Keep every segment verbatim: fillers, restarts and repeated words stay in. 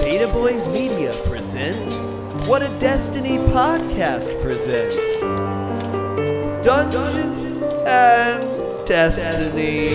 Beta Boys Media presents What a Destiny Podcast presents Dungeons and Destiny.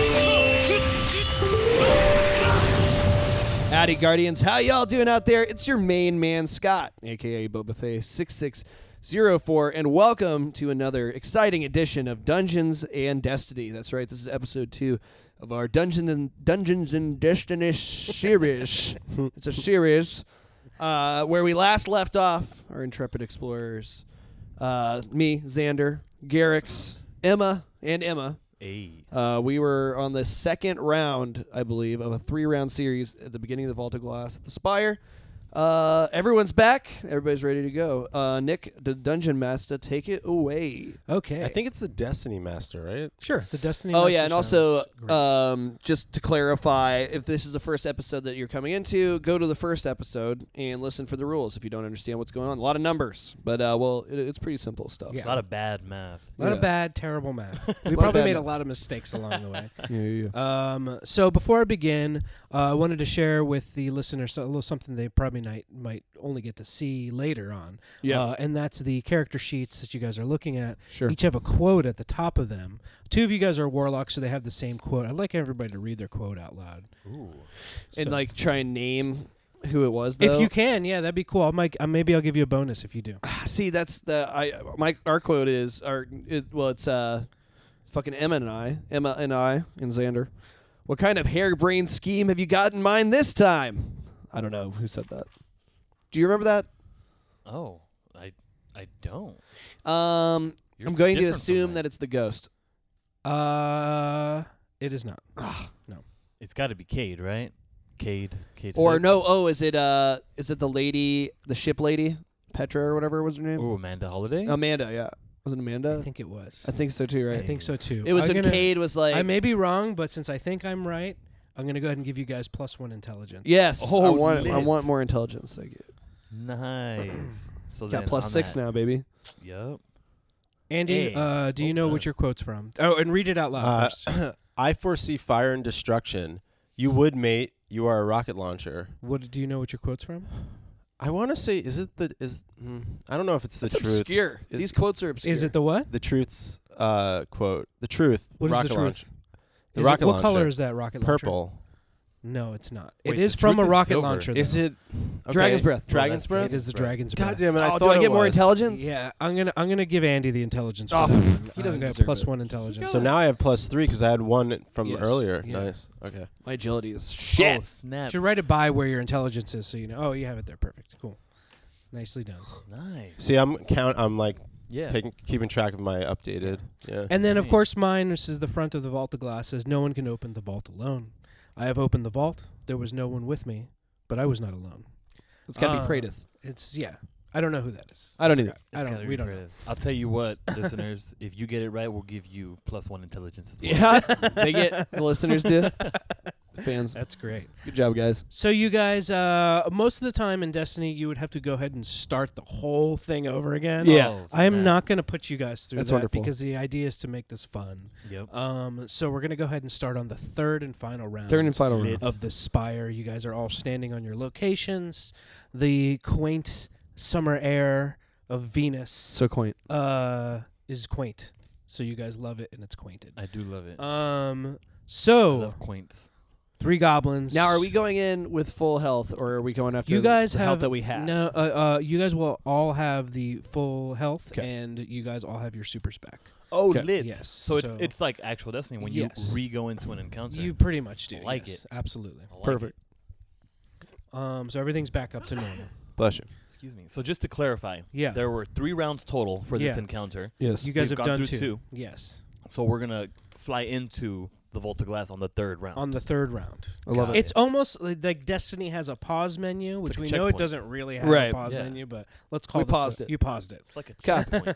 Howdy Guardians, how y'all doing out there? It's your main man Scott, aka Boba Fett six six zero four, and welcome to another exciting edition of Dungeons and Destiny. That's right, this is episode two of our Dungeons and Dungeons and Destiny series. It's a series uh, where we last left off our intrepid explorers, uh, me, Xander, Garrix, Emma, and Emma. Hey. Uh, we were on the second round, I believe, of a three-round series at the beginning of the Vault of Glass at the Spire. Uh, everyone's back. Everybody's ready to go. Uh, Nick, the Dungeon Master, take it away. Okay. I think it's the Destiny Master, right? Sure, the Destiny Oh, Master yeah, and also, sounds great. um, just to clarify, if this is the first episode that you're coming into, go to the first episode and listen for the rules if you don't understand what's going on. A lot of numbers, but, uh, well, it, it's pretty simple stuff. Yeah. A lot of bad math. a lot yeah. of bad, terrible math. We of probably bad made math. a lot of mistakes along the way. Yeah, yeah, yeah. Um, so before I begin, uh, I wanted to share with the listeners a little something they probably might, might only get to see later on. Yeah. Uh, and that's the character sheets that you guys are looking at. Sure. Each have a quote at the top of them. Two of you guys are warlocks, so they have the same quote. I'd like everybody to read their quote out loud. Ooh. And, So- like, try and name who it was, though. if you can, yeah, that'd be cool. I might, uh, maybe I'll give you a bonus if you do. See, that's the I my our quote is our it, well, it's uh, it's fucking Emma and I, Emma and I, and Xander. What kind of harebrained scheme have you got in mind this time? I don't know who said that. Do you remember that? Oh, I I don't. Um, Yours I'm is going to different from assume mine. that it's the ghost. Uh, it is not. It's got to be Cade, right? Cade. Cade. Or six? no, oh, is it uh, is it the lady, the ship lady, Petra or whatever was her name? Ooh, Amanda Holiday. Amanda, yeah. Was it Amanda? I think it was. I think so too, right? I think so too. It was I'm when gonna- Cade was like, I may be wrong, but since I think I'm right, I'm gonna go ahead and give you guys plus one intelligence. yes, I Oh, want I lit. want more intelligence. Thank you. Nice. So Got then plus I'm six at- now, baby. Yep. Andy, Hey, uh, do you know okay. what your quote's from? Oh, and read it out loud Uh, first. I foresee fire and destruction. You would, mate. You are a rocket launcher. What do you know what your quote's from? I want to say, is it the is? Mm, I don't know if it's the It's truth. obscure. Is These quotes are obscure. Is it the what? the truth's uh, quote? The truth. What is rocket the truth? launch. The Is it- rocket what launcher. color is that rocket launcher? Purple. No, it's not. Wait, it is the from truth a is rocket silver. launcher. Is though. it Dragon's okay. breath. Dragon's Well, breath. It is the Breath. dragon's God breath. damn it! I Oh, thought do I it get more was. intelligence? Yeah, I'm gonna I'm gonna give Andy the intelligence. For Oh, that one. he doesn't I got deserve plus it. one intelligence. So now I have plus three because I had one from Yes, earlier. yeah. Nice. Okay. My agility is Oh, shit. snap. you should write it by where your intelligence is, so you know. Oh, you have it there. Perfect. Cool. Nicely done. Nice. See, I'm count. I'm like Yeah. taking keeping track of my updated. Yeah. And then, of Same. course, mine, which is the front of the vault of glass, says, "No one can open the vault alone. I have opened the vault. There was no one with me, but I was not alone." It's got to Uh, be Praedyth. It's yeah. I don't know who that is. I don't either. I It's don't. gotta We be don't know. creative. I'll tell you what, listeners. If you get it right, we'll give you plus one intelligence as well. Yeah, they get the listeners do. Fans, That's great. good job, guys. So you guys, uh, most of the time in Destiny, you would have to go ahead and start the whole thing over again. Yeah. Oh, I am snap. not going to put you guys through That's that wonderful. because the idea is to make this fun. Yep. Um, so we're going to go ahead and start on the third and final round. Third and final Lit. round. of the Spire. You guys are all standing on your locations. The quaint summer air of Venus So quaint. uh, is quaint. So you guys love it, and it's quainted. I do love it. Um, I so love quaints. three goblins. Now, are we going in with full health, or are we going after You guys the have health that we have? No, uh, uh, you guys will all have the full health, 'Kay. and you guys all have your super spec. Oh, Okay. lit. Yes, So it's so- it's like actual Destiny when Yes. you re-go into an encounter. You pretty much do. Like yes, it. absolutely. I like Perfect. it. Um, so everything's back up to normal. Bless you. Excuse me. So just to clarify, Yeah, there were three rounds total for this Yeah. encounter. Yes. you guys We've have gone done through two. two. Yes, So we're gonna fly into the Vault of Glass on the third round. on the third round. I love Got it. It's almost li- like Destiny has a pause menu, which like a we know it checkpoint. doesn't really have Right. a pause Yeah. menu, but let's call We this paused a- it. You paused it. It's like a Okay. checkpoint.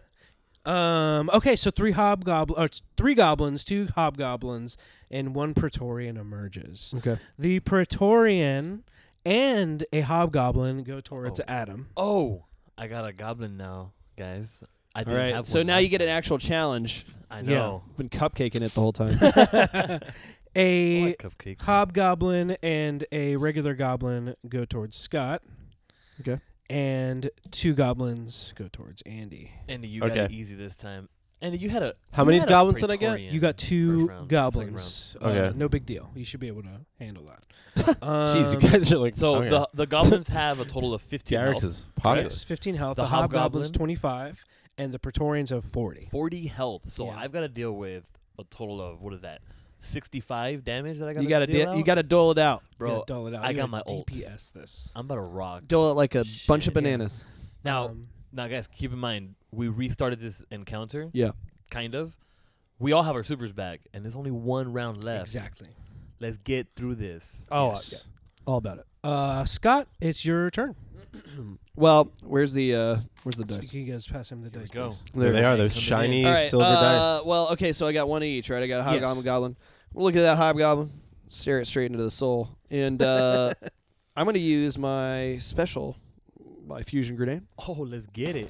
Um. Okay, so three hobgoblins, or it's three goblins, two hobgoblins, and one Praetorian emerges. Okay. The Praetorian and a hobgoblin go towards Oh. Adam. Oh, I got a goblin now, guys. I All didn't right. have So one now last you get an time. actual challenge. I Yeah. know. Been cupcaking it the whole time. I A like cupcakes. hobgoblin and a regular goblin go towards Scott. Okay. And two goblins go towards Andy. Andy, you got it Okay. easy this time. Andy, you had a. How you many had a goblins did I get? Praetorian You got first two round, goblins. second Uh, Okay. no big deal. You should be able to handle that. Jeez, Um, you guys are like. So okay. the the goblins have a total of fifteen Garrix health, is popular. Yes, fifteen health. The The, hobgoblins hobgoblin- twenty-five, and the Praetorians have forty. forty health. So Yeah. I've got to deal with a total of what is that? sixty-five damage that I got. You got to deal you out? got to dole it out. bro. You gotta dull it out. I You got gotta my ult. D P S this. I'm about to rock. Dole it like a bunch of Shit, yeah. bananas. Now, Um, now, guys, keep in mind we restarted this encounter. Yeah. Kind of. We all have our supers back, and there's only one round left. exactly. Let's get through this. Oh, Yes. all about it. Uh, Scott, it's your turn. Well, where's the uh, where's the So dice? you guys pass him the Here we dice, go. please. There they are, Coming those in. shiny All right, silver uh, dice. Well, okay, so I got one each, right? I got a hobgoblin, Yes. goblin. We'll look at that hobgoblin, stare it straight into the soul, and uh, I'm going to use my special, my fusion grenade Oh, let's get it.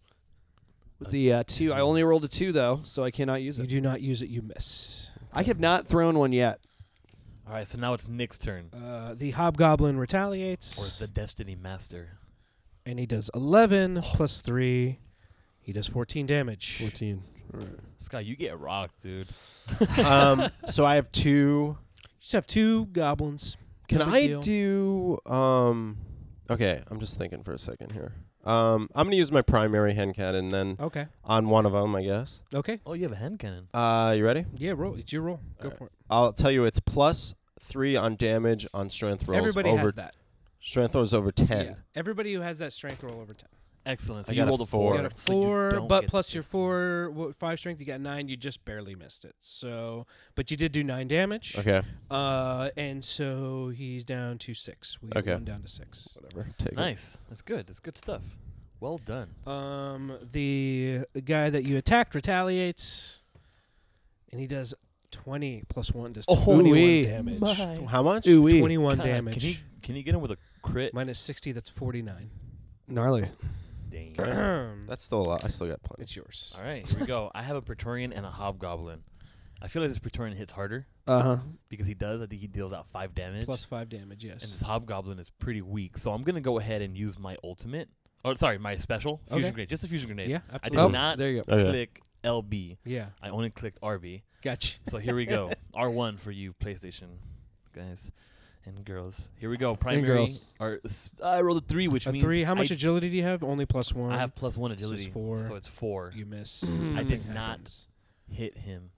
with the uh, two. I only rolled a two though, so I cannot use You it. do not use it, you miss. I have not thrown one yet. All right, so now it's Nick's turn, Uh, the hobgoblin or retaliates, the Destiny Master. and he does eleven plus three. He does fourteen damage. Fourteen. Scott, you get rocked, dude. um, so I have two. You just have two goblins. Can No big I deal. do? Um, okay, I'm just thinking for a second here. Um, I'm gonna use my primary hand cannon then Okay. on one of them, I guess. Okay. Oh, you have a hand cannon. Uh, you ready? Yeah, roll. It's your roll. Go Alright. for it. I'll tell you, it's plus three on damage on strength rolls. Everybody over has that. Strength rolls over ten. Yeah. Everybody who has that strength roll over ten. Excellent. So I you got a rolled a four. four. You got a so you four, don't but get plus this. your four, what, five strength, you got nine. You just barely missed it. So, but you did do nine damage. Okay. Uh, and so he's down to six. We Okay. went down to six. Whatever. Take it. Nice. That's good. That's good stuff. Well done. Um, the guy that you attacked retaliates, and he does twenty plus one does Oh, twenty-one wee. damage. My. How much? Ooh wee. Twenty-one God, damage. Can you can you get him with a crit? Minus sixty. That's forty-nine. Gnarly. Dang. That's still a lot. I still got plenty. It's yours. All right, here we go. I have a Praetorian and a Hobgoblin. I feel like this Praetorian hits harder Uh huh. because he does. I think he deals out five damage. Plus five damage. and this Yes. Hobgoblin is pretty weak. So I'm gonna go ahead and use my ultimate. Oh, sorry, my special fusion Okay. grenade. Just a fusion grenade. Yeah. I did Absolutely. Oh, not there you go. Okay. click L B. Yeah. I only clicked R B. Gotcha. So here we go. R one for you PlayStation guys and girls. Here we go. Primary. girls. Or s- I rolled a three, which A means three. How much I, agility do you have? Only plus one. I have plus one So it's agility. four. So it's four. You miss. Mm. I It did not happens. hit him.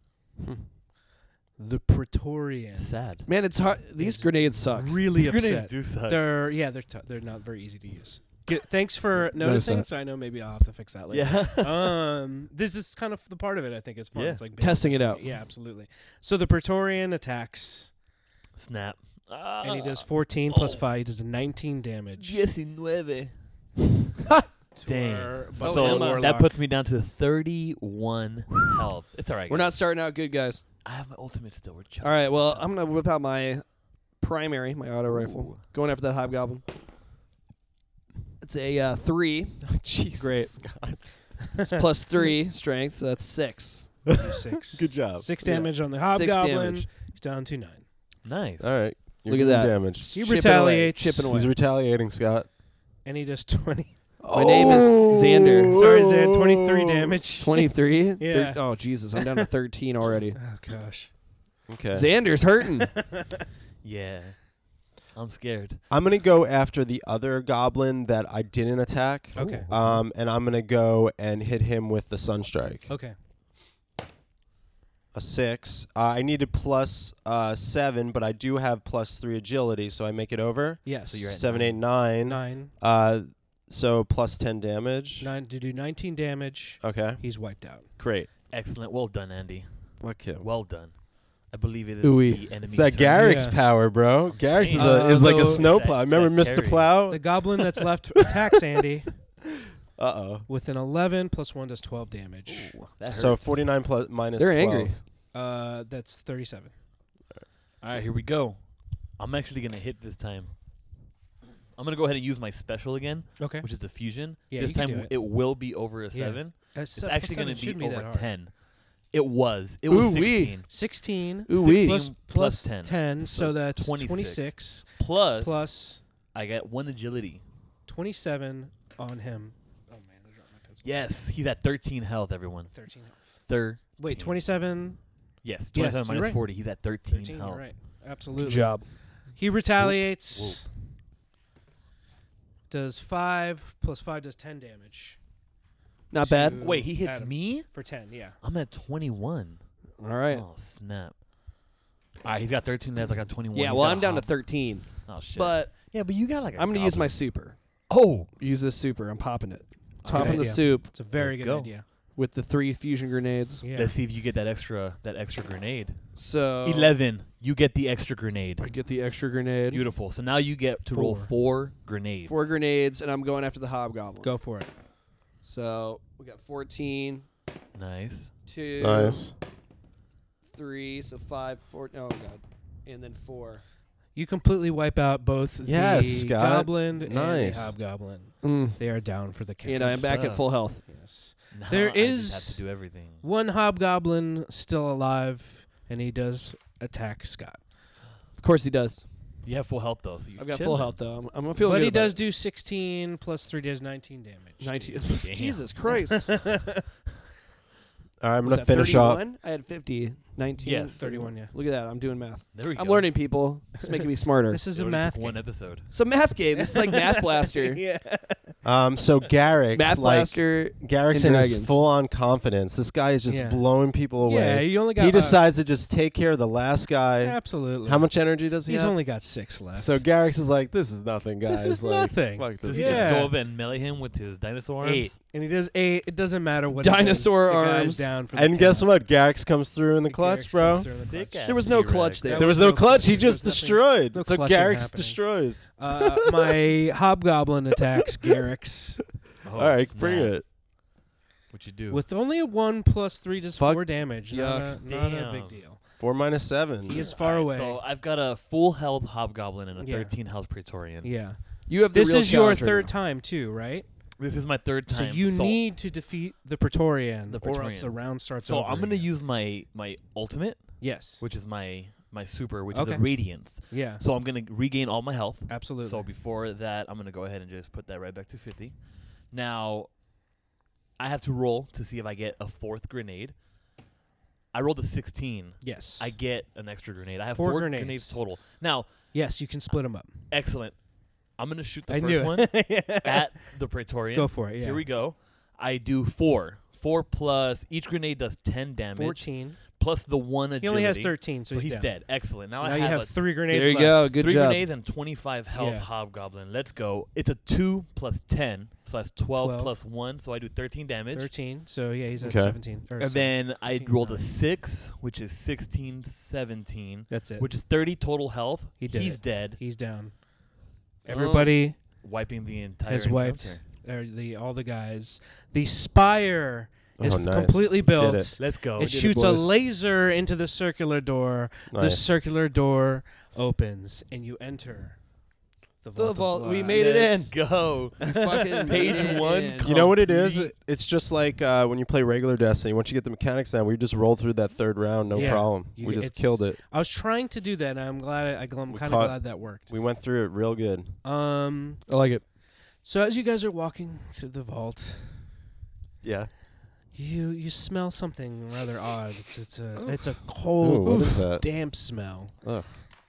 The Praetorian. Sad. Man, it's hard. These Is grenades suck. Really Grenades upset. do suck. They're yeah. They're t- they're not very easy to use. Good, thanks for noticing. that. So I know maybe I'll have to fix that later. Yeah. um, this is kind of the part of it. I think it's fun. Yeah. It's like beta Testing it out. Yeah, absolutely. So the Praetorian attacks, Snap. and he does fourteen plus oh. five. He does nineteen damage. diecinueve. to Dang. our Oh, busted So Emma. that warlock. puts me down to thirty-one health. It's all right. We're guys. not starting out good, guys. I have my ultimate still. We're All right. Well, I'm gonna whip out my primary, my auto rifle, going after that hobgoblin. It's a uh, three. Jesus. Great. Scott. It's plus three strength, so that's six. Do six. Good job. Six Yeah. damage on the Six hobgoblin. damage. He's down to nine. Nice. All right. You're Look at doing that. damage. He Chipping retaliates. away, chipping away. He's retaliating, Scott. And he does twenty. My name is Xander. Sorry, Zan. Twenty-three damage. Twenty-three. Yeah. Oh Jesus, I'm down to thirteen already. Oh gosh. Okay. Xander's hurting. Yeah. I'm scared. I'm gonna go after the other goblin that I didn't attack. Okay. Um, and I'm gonna go and hit him with the sunstrike. Okay. A six. Uh, I needed plus uh, seven, but I do have plus three agility, so I make it over. Yes. So you're at Seven, nine. eight, nine. nine. Uh, so plus ten damage. Nine to do nineteen damage. Okay. He's wiped out. Great. Excellent. Well done, Andy. Fuck him. Well done. I believe it is Ooh-wee. the enemy. It's that turn. Garrick's Yeah. power, bro. I'm Garrick's is, saying. a, is like Uh, a though- snowplow. That- Remember that Mister carry. Plow? The goblin that's left attacks Andy Uh oh. with an eleven plus one does twelve damage. Ooh, that So hurts. forty-nine plus minus They're twelve. angry. Uh, that's thirty-seven. All right, here we go. I'm actually gonna hit this time. I'm gonna go ahead and use my special again, Okay. which is a fusion. Yeah, this you can time do it. it will be over a Yeah. seven. Uh, It's se- actually plus gonna seven be shouldn't over that hard. ten. It was. It was Ooh-wee. sixteen. sixteen Ooh, wee. plus, sixteen plus plus ten. ten, So so, it's that's twenty-six. twenty-six Plus, plus I got one agility. twenty-seven on him. Oh man, I dropped my pencil. Yes, he's at thirteen health, everyone. thirteen health. Thirteen. Wait, twenty-seven. Yes, twenty-seven Yes, you're minus right. forty. He's at thirteen, thirteen. health. You're right. Absolutely. Good job. He retaliates. Does five plus five does ten damage Not to bad. Wait, he hits Adam. me? for ten. Yeah. I'm at twenty-one. All right. Oh, snap. All right, he's got thirteen left. I got twenty-one. Yeah, He's well, got I'm a down to hop. thirteen. Oh, shit. But yeah, but you got like a I'm going to use my goblin. super. Oh. Use this super. I'm popping it. Good Topping the idea. soup It's a very Let's good go. idea. with the three fusion grenades. Yeah. Let's see if you get that extra that extra grenade. So eleven. You get the extra grenade. I get the extra grenade. Beautiful. So now you get to roll Four. four grenades. Four grenades, and I'm going after the hobgoblin. Go for it. So we got fourteen, Nice. two, Nice. three, so five, four. Oh god, and then four. You completely wipe out both Yes, the Scott. goblin and the Nice. hobgoblin. Mm. They are down for the count. And I'm back at stuff. full health. Yes. Now There I is- just have to do everything. One hobgoblin still alive, and he does attack Scott. Of course he does. You have full health though, so you're I've got chilling. full health though. I'm, I'm feeling But good he about does it. do sixteen plus three does nineteen damage. to nineteen. you. Damn. Jesus Christ. All right, I'm Was gonna that finish off. thirty-one? I had fifty. nineteen. Yes. thirty-one, yeah. Look at that. I'm doing math. There we I'm go. learning, people. It's making me smarter. This is It a only math took one game. episode. It's a math game. This is like Math Blaster. yeah. Um, so Garrick's Math like Blaster. Garrick's and in his Dragons. full-on confidence. This guy is just Yeah. blowing people Yeah, away. you only got He uh, decides to just take care of the last guy. absolutely. How much energy does he He's have? only got six left. So Garrick's is like, this is nothing, guys. This is like, nothing. Fuck Does this. he Yeah. just go up and melee him with his dinosaur arms? Eight. and he does eight. It doesn't matter what Dinosaur he does. The guy's arms. down for the And guess count. what? Garrick's comes through in the clutch, Garrick's bro. comes through in the Sick clutch. ass There was no T-Rex. clutch there. There was no clutch. He There's just nothing- destroyed. no so clutching Garrick's happening. destroys. Uh, my hobgoblin attacks Garrick's Oh, All right, snap. bring it. What you do? with only a one plus three does Fuck. four damage. Not, a, Yuck. not a Damn. big deal. Four minus seven. He is far All right, away. So I've got a full health hobgoblin and a Yeah. thirteen health praetorian. yeah. You have the This real is your challenge right third now. time too, right? This is my third So time. you need to defeat the Praetorian, The or else Praetorian. the round starts So over I'm gonna again. use my my ultimate, Yes. which is my my super, which Okay. is a radiance. Yeah. So I'm gonna regain all my health. Absolutely. So before that, I'm gonna go ahead and just put that right back to fifty. Now, I have to roll to see if I get a fourth grenade. I rolled a sixteen. yes. I get an extra grenade. I have Four four, grenades. grenades. total. Now, yes, you can split them up. excellent. I'm gonna shoot the I first knew one it. at the Praetorian. Go for it. Yeah. Here we go. I do four. Four plus each grenade does ten damage. Fourteen. Plus the one agility. He only has thirteen, so, So he's down. dead. Excellent. Now, Now I you have, have a three grenades There you left. go. Good three job. grenades and twenty-five health Yeah. hobgoblin. Let's go. It's a two plus ten, so that's twelve, twelve. plus one, so I do thirteen damage. Thirteen. So yeah, he's at Okay. seventeen. Or And so- then I fifteen, rolled a nine. six, which is sixteen, seventeen, that's it. which is thirty total health. He did He's it. dead, He's down. Everybody wiping the entire has wiped encounter. uh, the all the guys. The spire is Oh, nice. completely Did built. it. Let's go. It did it, shoots a boys. laser into the circular door. The Nice. circular door opens, and you enter the vault. The of vault. We glass. made it in. Go. You fucking Page made it one, in. com- You know what it is? Complete. It's just like uh, when you play regular Destiny. Once you get the mechanics down, we just rolled through that third round, no Yeah. problem. You- we just it's- killed it. I was trying to do that, and I'm glad. I, I'm We kind of caught- glad that worked. We went through it real good. Um. I like it. So as you guys are walking through the vault, Yeah. you you smell something rather odd. It's it's a Ooh. it's a Ooh, cold, what is that? damp smell. Ugh.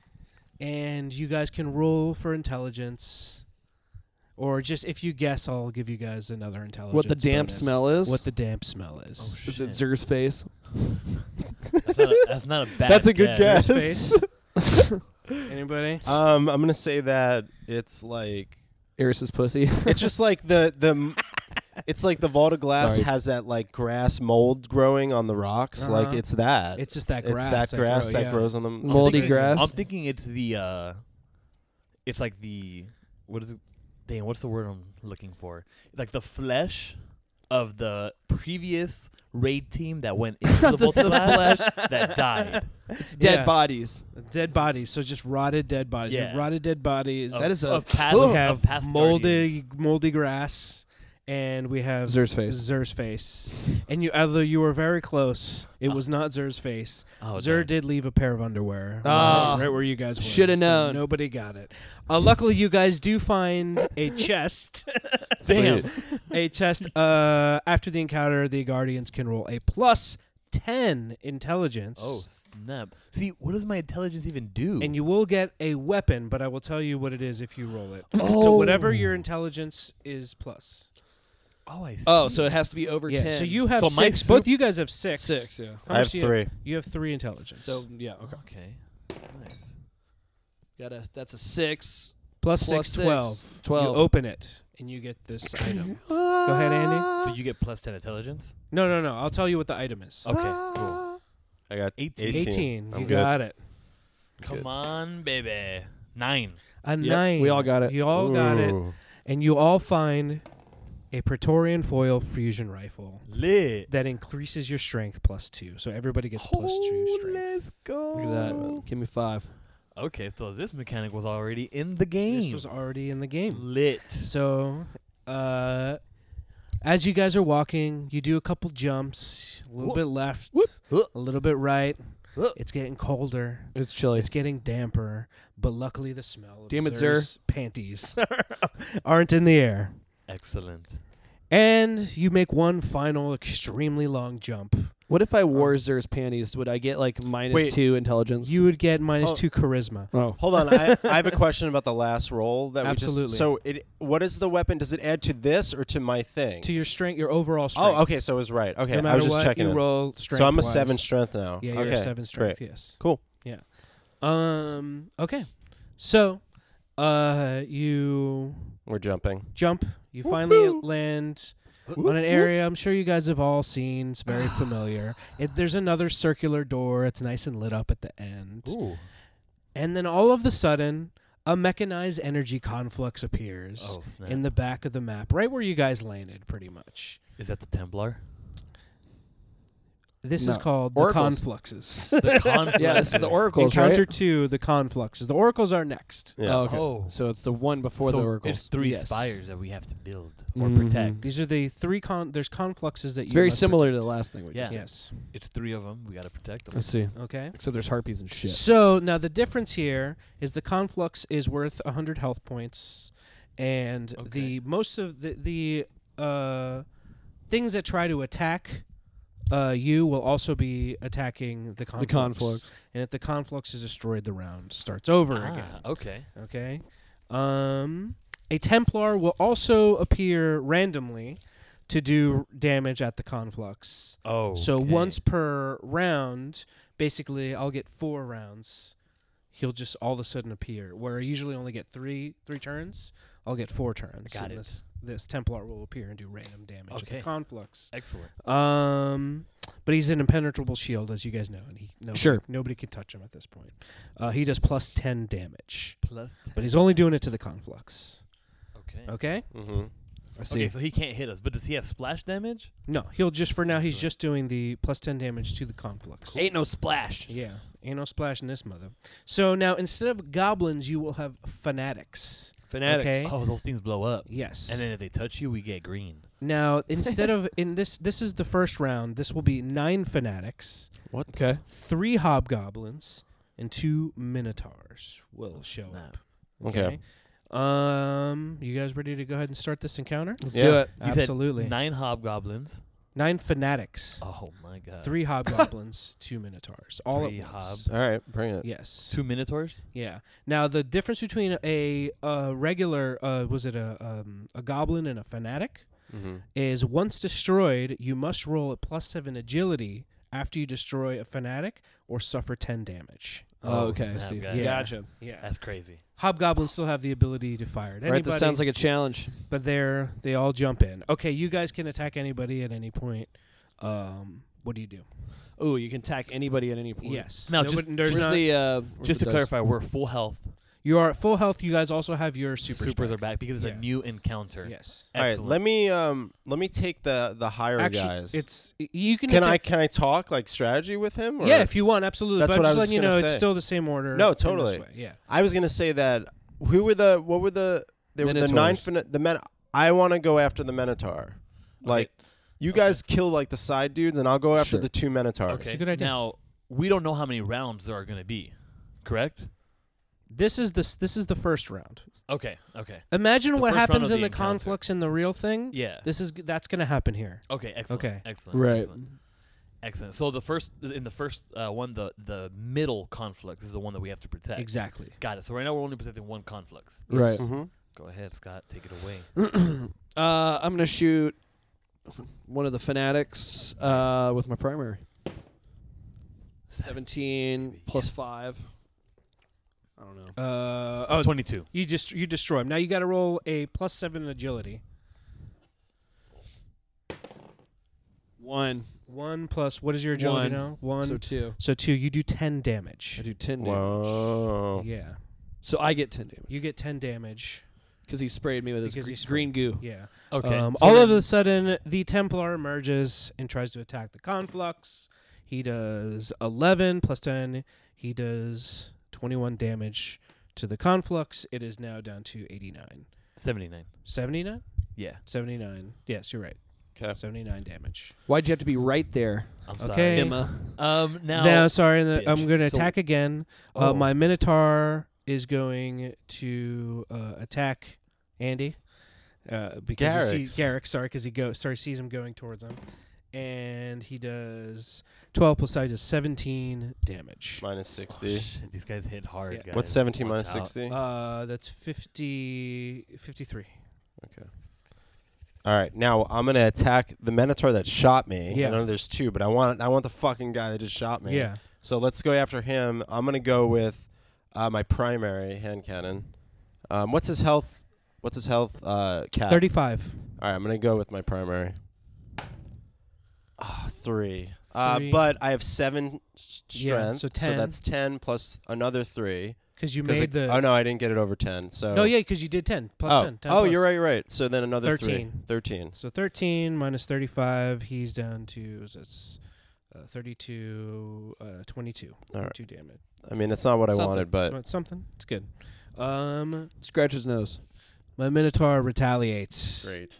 And you guys can roll for intelligence, or just if you guess, I'll give you guys another intelligence. What the damp bonus. smell is? What the damp smell is. Oh, Is it shit. Zer's face? That's not a, that's not a bad That's a good guess. guess. Anybody? um, I'm gonna say that it's like Eris's pussy. it's just like the the. m- It's like the vault of glass Sorry. has that like grass mold growing on the rocks. Uh-huh. Like it's that. It's just that It's grass. that grass grow, that yeah. grows on the I'm Moldy thinking- grass? I'm thinking it's the uh it's like the what is it? Dang, what's the word I'm looking for? Like the flesh of the previous raid team that went into the The- vault of the glass flesh. that died. It's dead Yeah. bodies. Dead bodies. So just rotted dead bodies. You have Yeah. rotted dead bodies. Of, That is a- of past, You of have past moldy, guardians. moldy grass, and we have Zer's face. Zer's face. And you, although you were very close, it was not Zer's face. Oh, Zer dang. did leave a pair of underwear Ah. right, right where you guys were. Shoulda so known. nobody got it. Uh, luckily, you guys do find a chest. Damn. a chest. Uh, after the encounter, the Guardians can roll a plus ten intelligence. Oh snap! See, what does my intelligence even do? And you will get a weapon, but I will tell you what it is if you roll it. Oh. So whatever your intelligence is plus. oh, I see. Oh, so it has to be over Yeah. ten. So you have So my six. sup- Both you guys have six. six, yeah. How I much have do you three. You have three intelligence. So yeah, okay. Okay. Nice. Got a that's a six. plus plus six, six, twelve. twelve. You open it and you get this item. Go ahead, Andy. So you get plus ten intelligence. No, no, no. I'll tell you what the item is. Okay. Cool. I got eighteen. eighteen. eighteen. I'm You good. got it. Come Good. on, baby. Nine. A Yep, nine. we all got it. You all got it. Ooh. And you all find a Praetorian foil fusion rifle Lit. that increases your strength plus two. So everybody gets plus two Oh, strength. let's go. Look at that. Give me five. Okay, so this mechanic was already in the game. This was already in the game. lit. So, uh, as you guys are walking, you do a couple jumps, a little Whoop. bit left, Whoop. a little bit right. Whoop. It's getting colder. It's chilly. It's getting damper, but luckily the smell of Damn it, Zer's panties aren't in the air. Excellent. And you make one final extremely long jump. What if I wore Zer's panties? Would I get like minus Wait. two intelligence? You would get minus Oh. two charisma. oh. Hold on, I, I have a question about the last roll that Absolutely. we just. So it, what is the weapon? Does it add to this or to my thing? To your strength, your overall strength. oh, okay, so it was right. Okay, No I matter was just what checking. you it. roll strength. So I'm a seven strength now. Yeah, okay, you're a seven strength. Great. Yes. Cool. Um. Okay. So, uh, you We're jumping. jump. You finally land on an area I'm sure you guys have all seen. It's very familiar. It, there's another circular door. It's nice and lit up at the end. Ooh. And then all of a sudden, a mechanized energy conflux appears Oh, snap. in the back of the map, right where you guys landed, pretty much. Is that the Templar? This No. is called Oracles. the confluxes. The conflict. Yeah, this is the oracles, Encounter right? two, the confluxes. The oracles are next. Yeah. Oh, okay. Oh. So it's the one before so the oracles. It's three Yes. spires that we have to build or Mhm. protect. These are the three con. There's confluxes that It's you. very must similar to protect. the last thing we Yeah. just did. Yes. It's three of them. We got to protect them. Let's see. Okay. Except there's harpies and shit. So now the difference here is the conflux is worth one hundred health points, and Okay. the most of the the uh, things that try to attack uh, you will also be attacking the conflux. The conflux. And if the conflux is destroyed, the round starts over Ah, again. okay. Okay. Um, a Templar will also appear randomly to do damage at the conflux. Oh. So okay. once per round, basically, I'll get four rounds. He'll just all of a sudden appear. Where I usually only get three three turns, I'll get four turns. Got and it. This, this Templar will appear and do random damage at Okay. the conflux. Excellent. Um, but he's an impenetrable shield, as you guys know, and he nobody, Sure. nobody can touch him at this point. Uh, he does plus ten damage, Plus. but he's only doing it to the conflux. Okay. Okay? Mm-hmm. I see. Okay, so he can't hit us, but does he have splash damage? No, he'll just for now. He's Excellent. just doing the plus ten damage to the conflux. Ain't no splash. Yeah, ain't no splash in this mother. So now instead of goblins, you will have fanatics. Fanatics. Okay. Oh, those things blow up. Yes. And then if they touch you, we get green. now instead of in this, this is the first round. This will be nine fanatics, What? Okay. three hobgoblins, and two minotaurs will show Snap. up. Okay. Um, you guys ready to go ahead and start this encounter? Let's Yeah. do it. You said Absolutely. Nine hobgoblins. Nine fanatics, Oh my god. three hobgoblins, two minotaurs, all Three at once. hob- All right, bring it. Yes. Two minotaurs. Yeah. Now the difference between a, a regular, uh, was it a um, a goblin and a fanatic, Mm-hmm. is once destroyed, you must roll a plus seven agility after you destroy a fanatic or suffer ten damage. Oh, okay. I snap, see. guys. Yeah. Gotcha. Yeah. That's crazy. Hobgoblins still have the ability to fire at All right. anybody, This sounds like a challenge. but they're they all jump in. Okay, you guys can attack anybody at any point. Um, what do you do? Oh, you can attack anybody at any point. Yes. Now, Nobody- just- there's Where's not, the? Uh, where's Just the to dice? clarify, we're full health. you are at full health. You guys also have your super Supers are strength. back because Yeah. it's a new encounter. Yes. All right, Excellent. let me um let me take the the higher Actually, guys. it's you can. can I attack- can I talk like strategy with him? Or? Yeah, if you want, absolutely. That's but what I'm I just was letting you gonna know, it's say. still the same order. No, in this totally. way, Yeah. I was gonna say that. Who were the what were the they were the nine Minotaurs. fina- the men I want to go after the Minotaur. Like, Okay. you guys kill like the side dudes, and I'll go after Sure. the two Minotaurs. Okay. a good idea. Now we don't know how many rounds there are going to be, correct? This is the s- this is the first round. Okay. Okay. Imagine The what first round happens of in the the encounter. conflicts in the real thing. Yeah. This is g- that's gonna happen here. Okay. Excellent. Okay. Excellent. Right. Excellent. Excellent. So the first in the first uh, one, the the middle conflict is the one that we have to protect. Exactly. Got it. So right now we're only protecting one conflict. Right. Mm-hmm. Go ahead, Scott. Take it away. Uh, I'm gonna shoot one of the fanatics uh, with my primary. Seventeen plus Yes. five. I don't know. Uh, That's oh, twenty-two. you just you destroy him. Now you got to roll a plus seven agility. One. One plus what is your agility One. now? One. So So, two. two. You do ten damage. I do ten damage. Whoa. Yeah. So I get ten damage You get ten damage. because he sprayed me with his Because gre- he sprayed- green goo. Yeah. Okay. Um, so all then- of a sudden, the Templar emerges and tries to attack the Conflux. He does eleven plus ten. He does twenty-one damage to the Conflux. It is now down to eighty-nine. seventy-nine. seventy-nine? Yeah. seventy-nine. Yes, you're right. Okay. seventy-nine damage. Why'd you have to be right there, I'm sorry. Okay. Emma? Um. Now. Now, sorry, the- I'm bitch. going to So- attack again. Uh, Oh. my Minotaur is going to uh, attack Andy. Uh, because he sees Garrick's. Garrick, sorry, because he goes, sorry, sees him going towards him, and he does twelve plus five does seventeen damage. Minus Oh, sixty. shit, these guys hit hard. Yeah. Guys. What's seventeen Watch minus out. sixty? Uh, that's fifty, fifty-three. Okay. All right. Now I'm gonna attack the Minotaur that shot me. Yeah. I know there's two, but I want I want the fucking guy that just shot me. Yeah. So let's go after him. I'm gonna go with uh, my primary hand cannon. Um, what's his health? What's his health? Uh, cap. thirty-five. All right. I'm gonna go with my primary. Ah, three. Uh, Three. but I have seven s- Yeah, strength, so ten. that's ten plus another three. Because you 'Cause made it- the. oh no, I didn't get it over ten. So No, yeah, because you did ten. Plus oh, ten. ten oh, plus. you're right. You're right. So then another thirteen. three. Thirteen. So thirteen minus thirty-five, he's down to so it's uh, thirty-two, uh, twenty-two. All right. Two damage. I mean, it's not what I Something. wanted, but So it's something. It's good. Um, Scratch his nose. my Minotaur retaliates great.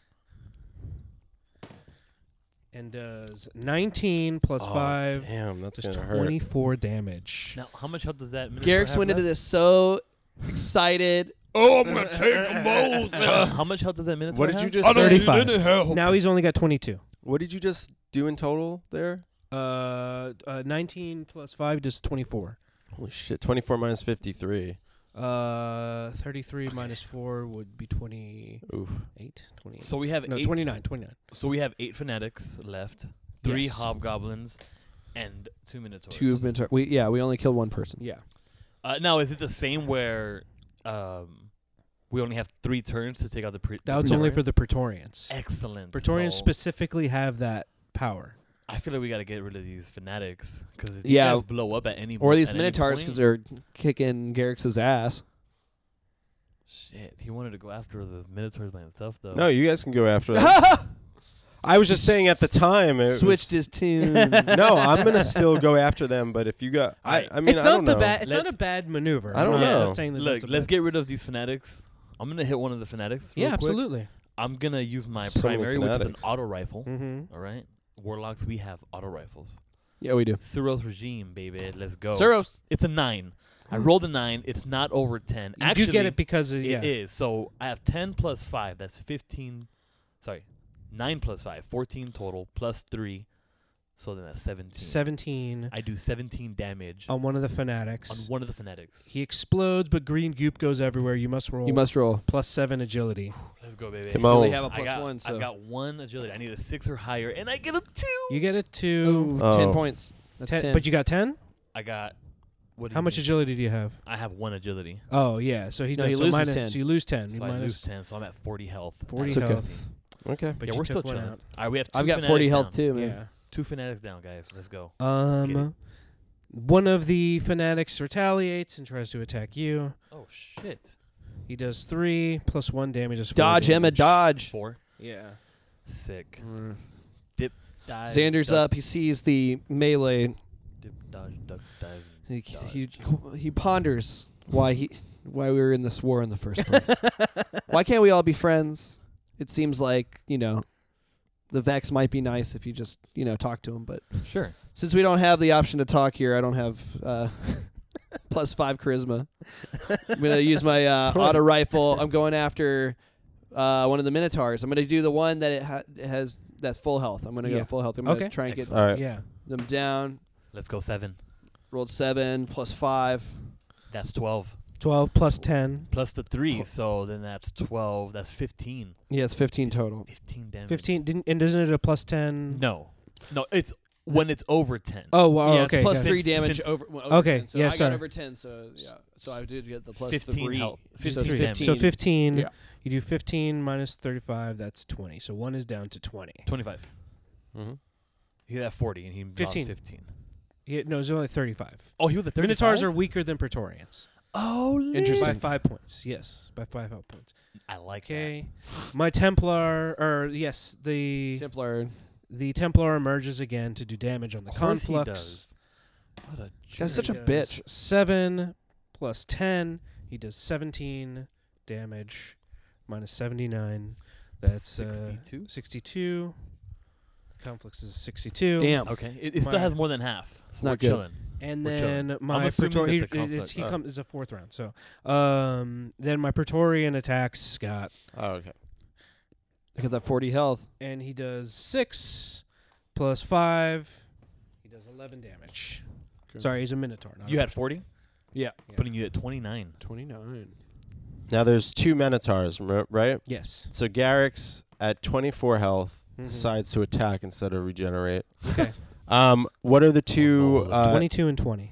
and does nineteen plus Oh, five. Damn, that's Does gonna hurt. twenty-four damage. Now, how much health does that? Minotaur Garrick's have went into left? this so excited. Oh, I'm gonna take them both. Uh, how much health does that Minotaur What did you have? just say? thirty-five. Now he's only got twenty-two. What did you just do in total there? Uh, uh, nineteen plus five does twenty-four. Holy shit! Twenty-four minus fifty-three. Uh, thirty-three minus four would be twenty-eight. Oof. twenty-eight. So we have no, eight. twenty-nine. twenty-nine. So we have eight fanatics left, three Yes. hobgoblins, and two minotaurs. Two of Minotaur. We yeah, we only killed one person. Yeah. Uh, now, is it the same where um, we only have three turns to take out the pre- That the was only for Praetorian? the Praetorians. Excellent. Praetorians So specifically have that power. I feel like we got to get rid of these fanatics because these Yeah. guys blow up at any Or these at any Minotaurs point- because they're kicking Garrick's ass. Shit, he wanted to go after the minotaurs by himself though. No, you guys can go after them. I was just saying at the time. It Switched was, his tune. No, I'm gonna still go after them. But if you got, I, Alright. I mean, it's I not don't the know. bad. It's not a Let's- bad maneuver. I don't I'm not- know. Not saying that Look, that's a let's bad- get rid of these fanatics. I'm gonna hit one of the fanatics. real Yeah, quick. absolutely. I'm gonna use my So many primary, which is an fanatics. auto rifle. Mm-hmm. All right, warlocks, we have auto rifles. Yeah, we do. Cyril's regime, baby. Let's go. Suros. It's a nine. I rolled a nine. It's not over ten. You Actually, do get it because of, yeah. it is. So I have ten plus five. That's fifteen. Sorry, nine plus five. fourteen total plus three. So then that's seventeen. seventeen I do seventeen damage on one of the fanatics. on one of the fanatics. He explodes, but green goop goes everywhere. You must roll. You must roll. plus seven agility. Let's go, baby. Come You only on. have a I plus got, one, so I've got one agility. I need a six or higher, and I get a two. You get a Ooh, two. Oh. ten points. That's ten, ten. But you got ten. I got. What do How you much mean? agility do you have? I have one agility. Oh yeah, so he's No, done, he so loses minus- ten. So you lose ten. So You I lose minus- ten, so I'm at forty health. forty That's okay. health. Okay. But yeah, you we're still took one chilling. out. All right, we have. Two I've got fanatics forty health down. too, man. Yeah. Two fanatics down, guys. Let's go. get it. Um, one of the fanatics retaliates and tries to attack you. Oh shit. He does three plus one damage. Is four Dodge, Emma, damage. dodge. Four. Yeah. Sick. Mm. Dip. Dive. Xander's duck, up. He sees the melee. Dip. Dodge. Duck. Dive. He, Dodge. he he ponders why he why we were in this war in the first place. Why can't we all be friends? it seems like, you know, the Vex might be nice if you just, you know, talk to him. But Sure. since we don't have the option to talk here, I don't have uh, plus five charisma. I'm going to use my uh, auto rifle. I'm going after uh, one of the Minotaurs. I'm going to do the one that it, ha- it has that's full health. I'm going to Yeah. go full health. I'm going to Okay. try and get Excellent. All right. Yeah. them down. Let's go seven. Rolled seven plus five. That's twelve. twelve plus ten. Plus the three, so then that's twelve. That's fifteen. Yeah, it's fifteen total. fifteen damage. fifteen. Didn't, and isn't it a plus ten? No. No, it's when it's over ten. Oh, well, yeah, okay. it's plus got it. three Since- damage since- over, well, over Okay, ten. So yeah, I got sorry. over ten, so yeah. So I did get the plus fifteen three. health. So fifteen it's damage. fifteen. So fifteen. Yeah. You do fifteen minus thirty-five. That's twenty. So one is down to twenty. twenty-five. Mm-hmm. He had fifteen, and he fifteen. lost fifteen. Yeah, no, it's only thirty-five. Oh, he was the thirty-five? Minotaurs are weaker than Praetorians. Oh, Interesting. By five points. Yes, by five health points. I like Okay. My Templar, or yes, the Templar. the Templar emerges again to do damage on the that. Of course conflux. he does. What a That's such a He bitch. does Seven plus ten. He does seventeen damage. Minus seventy-nine. That's uh, sixty-two. sixty-two. The conflux is sixty-two. Damn. Okay, it, it still My- has more than half. It's so not we're good. chilling. And We're then chilling. my I'm assuming Praetorian, that the he, it's- conflict- he oh. comes is a fourth round. So, um, then my Praetorian attacks Scott, Oh, okay. I got that forty health. and he does six plus five. He does eleven damage. Sorry, he's a Minotaur. Not You a had forty, Yeah. Yeah. putting you at twenty-nine. twenty-nine. Now there's two Minotaurs, r- right? Yes. So Garrick's at twenty-four health Mhm. decides to attack instead of regenerate. Okay. Um, what are the two? Oh, Uh, Twenty-two and twenty.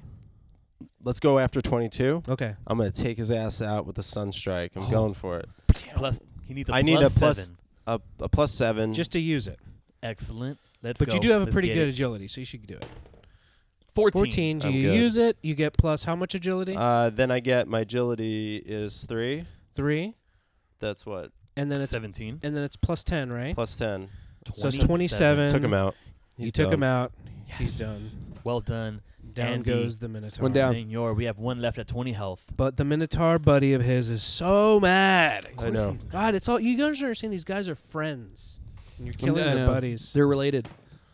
let's go after twenty-two. Okay. I'm gonna take his ass out with the Sunstrike. I'm Oh. going for it. Plus, he needs a I plus need a plus- seven. A, a plus seven. Just to use it, Excellent. Let's but go. you do have a Let's pretty get good it. agility, so you should do it. fourteen. Fourteen. Do I'm you good. use it? You get plus how much agility? uh, then I get my agility is three. Three. That's what And then it's seventeen. and then it's plus ten, right? plus ten. So it's twenty-seven. Took him out. You He's took him done. out. Yes. He's done. Well done. Down Andy. goes the Minotaur. One down. Senor, we have one left at twenty health. But the Minotaur buddy of his is so mad. I know. he's not. God, it's all you guys are understand. These guys are friends, and you're killing I their know. buddies. They're related.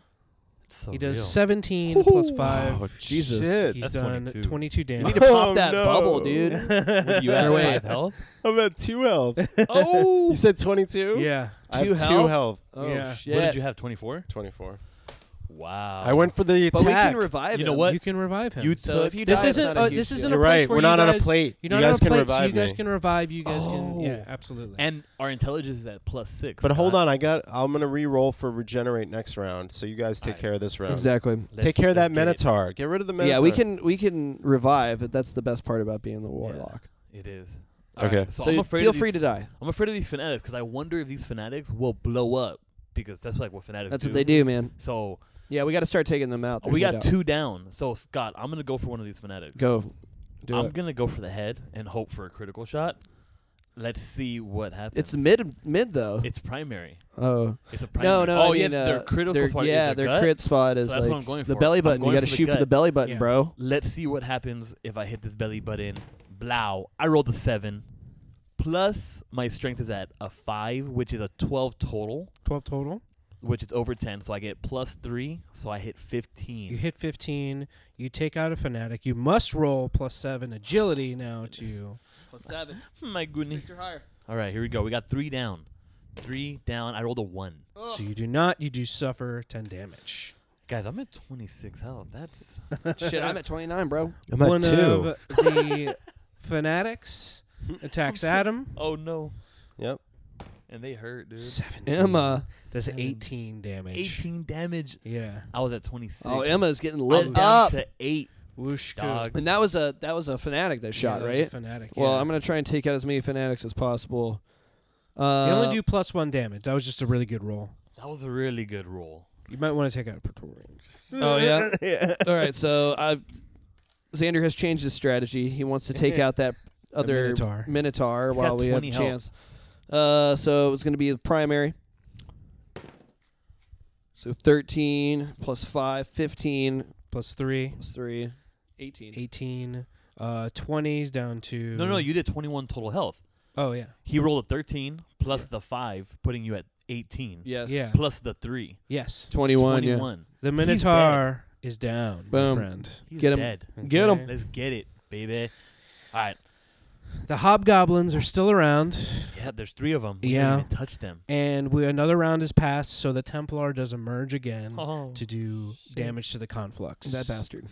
It's so He does real. seventeen plus five. Oh, Jesus. shit. He's That's done twenty-two. twenty-two You damage. need to pop Oh, that no. bubble, dude. What, you have Or wait. five health? I'm at two health. Oh. You said twenty-two? yeah. I have Two two health? health. Oh, Yeah. shit. What did you have? twenty-four. twenty-four. Wow. I went for the But we attack. can revive You know him. what? You can revive him. You So took if you this die, it's isn't. not a Uh, huge this deal. isn't You're a place right. where We're you not on a guys- plate. You're You not guys on a can plate, revive so you guys me. can revive. You guys can. Oh. Yeah, absolutely. And our intelligence is at plus six. But hold Scott. on, I got. I'm gonna re-roll for regenerate next round. So you guys take Alright. care of this round. Exactly. Let's- Take care of that let's get it. Minotaur. Get rid of the Minotaur. Yeah, we can we can revive. But that's the best part about being the warlock. It is. Okay. Alright, so, So, I'm you afraid feel of free these, to die. I'm afraid of these fanatics because I wonder if these fanatics will blow up because that's like what fanatics That's do. what they do, man. So Yeah, we got to start taking them out. There's we no got doubt. two down. So Scott, I'm gonna go for one of these fanatics. Go. Do I'm it. gonna go for the head and hope for a critical shot. Let's see what happens. It's mid mid though. It's primary. oh It's a primary. no, no. Oh I yeah, mean, uh, their critical their, spot Yeah, is their, their gut. crit spot So is that's like what I'm going the for. belly I'm button. You going got to for the shoot for gut. the belly button, Yeah. bro. Let's see what happens if I hit this belly button. Blow. I rolled a seven. Plus my strength is at a five, which is a twelve total, twelve total. which is over ten. So I get plus three. So I hit fifteen. You hit fifteen. You take out a fanatic. You must roll plus seven agility now to. Plus seven. My goodness. or higher. All right, here we go. We got three down. Three down. I rolled a one. So you do not. You do suffer ten damage. Guys, I'm at twenty-six health. That's Shit, I'm at twenty-nine, bro. I'm at One two. of the fanatics attacks Adam. oh no, Yep. and they hurt, dude. seventeen. Emma. That's Seven- eighteen damage. eighteen damage. Yeah. I was at twenty-six. Oh, Emma's getting I'm lit down up. to eight. Whoosh. Dog. And that was a that was a fanatic that Yeah, shot, that was a right? fanatic. Well, yeah. I'm gonna try and take out as many fanatics as possible. You Uh, only do plus one damage. That was just a really good roll. That was a really good roll. You might want to take out a Praetorian. Oh yeah. yeah. All right, so I've Xander has changed his strategy. He wants to take out that other Minotaur. Minotaur He's while got we have twenty the health. chance. Uh, so it's going to be the primary. So thirteen plus five, fifteen Plus three. plus three, eighteen. eighteen. Uh, twenties down to. No, no, you did twenty-one total health. Oh yeah. He rolled a thirteen plus the five, putting you at eighteen. Yes. Yeah. Plus the three. Yes. twenty-one. Yeah. twenty-one. The He's Minotaur is down, Boom. my friend. He's Get him. dead. Get 'em. Okay. Let's get it, baby. All right. The hobgoblins are still around, Yeah, there's three of them. We Yeah. didn't even touch them. and we another round has passed, so the Templar does emerge again Oh. to do damage to the conflux. That bastard.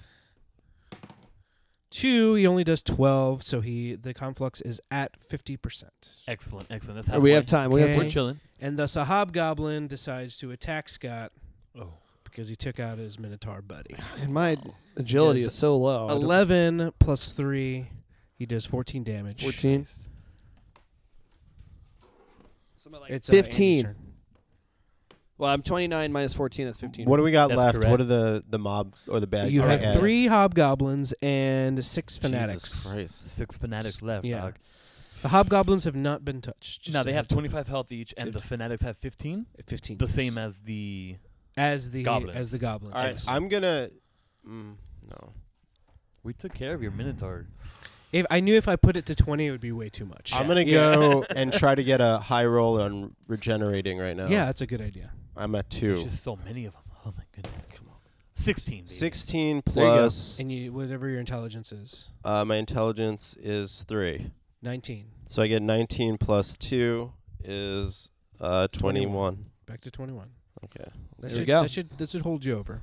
Two, he only does twelve, so he the conflux is at fifty percent. Excellent, excellent. That's Uh, halfway. We have time. We have Okay. We're time. chilling. And thus a hobgoblin decides to attack Scott Oh. because he took out his Minotaur buddy. And my agility Yes. is so low. I don't- Eleven plus three, he does fourteen damage. fourteen. It's uh, Andy's fifteen. turn. Well, I'm twenty-nine minus fourteen. That's fifteen. What do we got That's left? correct. What are the the mob or the bad You guy have adds? three hobgoblins and six Jesus fanatics. Christ. Six fanatics left, Yeah. dog. The hobgoblins have not been touched. just No, a they have heads up. twenty-five health each, and the fanatics have fifteen. fifteen. The yes. same as the. as the goblins. as the goblins. All right, yes. I'm gonna. Mm, no. We took care of your Minotaur. If I knew if I put it to twenty, it would be way too much. I'm gonna Yeah. go and try to get a high roll on regenerating right now. Yeah, that's a good idea. I'm at There's two. just so many of them. Oh my goodness. Come on. Sixteen. Baby. Sixteen There you go. plus And you whatever your intelligence is, uh, my intelligence is three, nineteen. so I get nineteen plus two is uh, twenty-one. Back to twenty-one. Okay. That There we should, go. That should that should hold you over.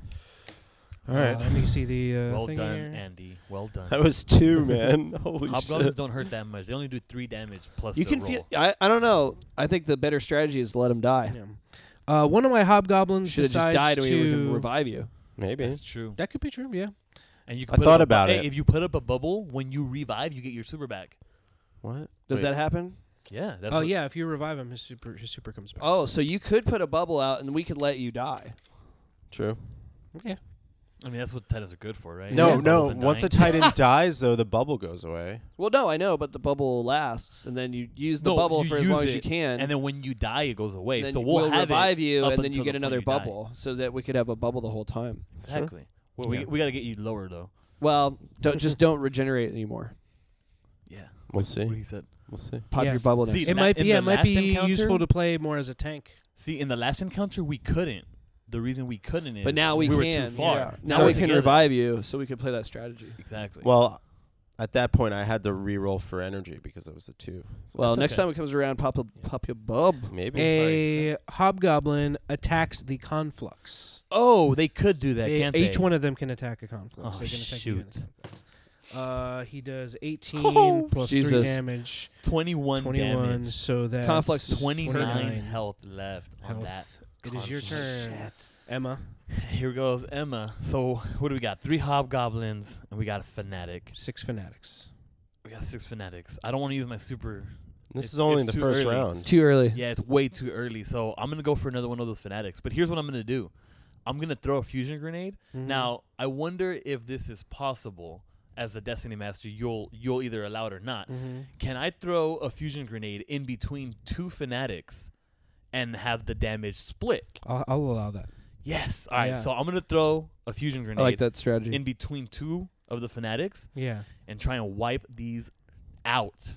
All right. Uh, let me see the uh, Well thing done, here. Andy. Well done. That was two, man. Holy Hobgoblins shit. don't hurt that much. They only do three damage plus You the can roll. feel. I, I don't know. I think the better strategy is to let him die. Yeah. Uh, one of my hobgoblins Should have just decides died and we to can revive you. Maybe. That's true. That could be true. Yeah. And you can I put thought up a, about hey, it. If you put up a bubble, when you revive, you get your super back. What? Does Wait. that happen? Yeah. That's Oh what- yeah. If you revive him, his super his super comes back. Oh, so you could put a bubble out and we could let you die. True. okay. I mean, that's what titans are good for, right? No, Yeah. no. Bubbles and Once a dying. titan dies, though, the bubble goes away. Well, no, I know, but the bubble lasts, and then you use the No, bubble you for as use long as you it, can. and then when you die, it goes away. then So we'll, we'll have revive it you, up and then until you get the point another you die. bubble, so that we could have a bubble the whole time. Exactly. Well, we Yeah. we got to get you lower though. Well, don't just don't regenerate anymore. Yeah. We'll What- see. What he said. We'll see. Pop Yeah. your bubble next. See, It In might that- be in yeah, the it might last be encounter- useful to play more as a tank. See, in the last encounter, we couldn't. The reason we couldn't is but now we, we can. were too far. yeah. Now we're we can together. revive you, so we can play that strategy. Exactly. Well, at that point, I had to re-roll for energy because it was a two. So Well, That's next okay. time it comes around, pop a pop your bub. maybe. A hobgoblin attacks the conflux. oh, they could do that, They- can't each they? one of them can attack a conflux. Oh, they can attack you in a shoot. conflux. Uh, he does eighteen Oh, plus three Jesus. damage. twenty-one, Twenty-one. damage. So that's Conflux twenty-nine health left on that. health. It is your conflux. turn, Emma. Here goes Emma. So what do we got? Three hobgoblins and we got a fanatic. Six fanatics. We got six fanatics. I don't want to use my super. This It's- is only it's the too first early. It's round. too early. Yeah, it's way too early. So I'm gonna go for another one of those fanatics. But here's what I'm gonna do. I'm gonna throw a fusion grenade. Mhm. Now I wonder if this is possible. As a Destiny Master, you'll you'll either allow it or not. Mhm. Can I throw a fusion grenade in between two fanatics and have the damage split? I'll, I'll allow that. Yes. All right. Yeah. So I'm gonna throw a fusion I grenade like that strategy. in between two of the fanatics Yeah. and try and wipe these out.